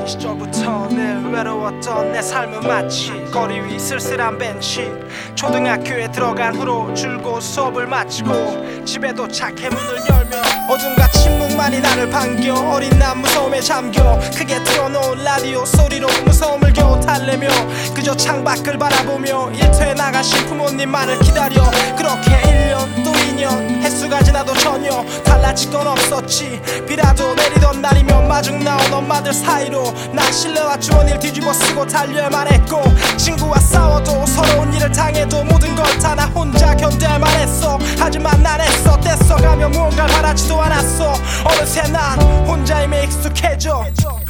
어린 시절부터 늘 외로웠던 내 삶은 마치 거리 위 쓸쓸한 벤치. 초등학교에 들어간 후로 줄곧 수업을 마치고 집에 도착해 문을 열면 어둠과 침묵만이 나를 반겨. 어린 난 무서움에 잠겨 크게 틀어놓은 라디오 소리로 무서움을 겨우 달래며 그저 창밖을 바라보며 일터에 나가신 부모님만을 기다려. 그렇게 1년 또 2년 횟수가 지나도 전혀 달라질 건 없었지. 비라도 내리던 날이면 마중 나온 엄마들 사이로 난 실내와 주머니를 뒤집어 쓰고 달려야만 했고, 친구와 싸워도 서러운 일을 당해도 모든 걸 다 나 혼자 견뎌야만 했어. 하지만 난 애써 떼써가며 무언가를 바라지도 않았어. 어느새 난 혼자임에 익숙해져.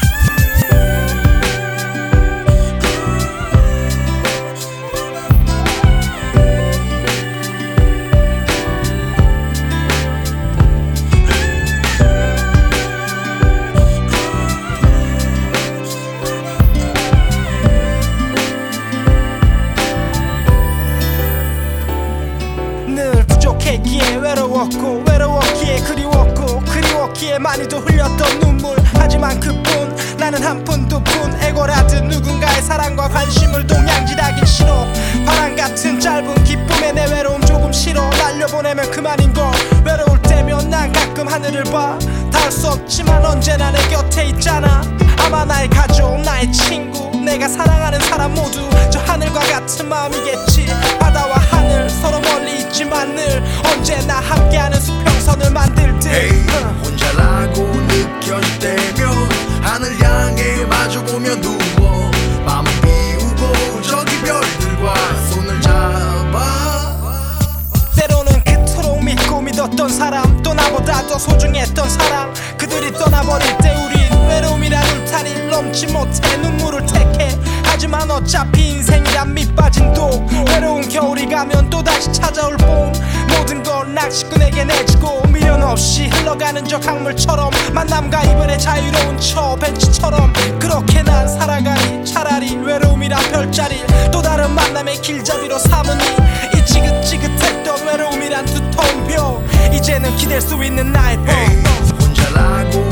부족했기에 외로웠고 외로웠기에 그리웠고 그리웠기에 많이도 흘렸던 눈물. 하지만 그뿐 나는 한 푼 두 푼 애고라듯 누군가의 사랑과 관심을 동양지하긴 싫어. 바람 같은 짧은 기쁨에 내 외로움 조금 싫어. 날려보내면 그만인걸. 외로울 때면 난 가끔 하늘을 봐. 닿을 수 없지만 언제나 내 곁에 있잖아. 아마 나의 가족 나의 친구 내가 사랑하는 사람 모두 저 하늘과 같은 마음이겠지. 바다와 하늘 서로 멀리 있지만 늘 언제나 함께하는 수평선을 만들 듯. 혼자라고 느껴질 때면 하늘 향해 마주보며 누워 마음을 비우고 저기 별들과 손을 잡아. 때로는 그토록 믿고 믿었던 사람 또 나보다 더 소중했던 사람 그들이 떠나버릴 때 우린 외로움이란 울타리를 넘지 못해 눈물을 택해. 하지만 어차피 인생이란 밑빠진 독. 외로운 겨울이 가면 또다시 찾아올 봄. 모든 걸 낚시꾼에게 내주고 미련 없이 흘러가는 저 강물처럼 만남과 이별의 자유로운 저 벤치처럼 그렇게 난 살아가니 차라리 외로움이란 별자리 또 다른 만남의 길잡이로 삼으니 이 지긋지긋했던 외로움이란 두터운 벽 이제는 기댈 수 있는 나의 법. 혼자라고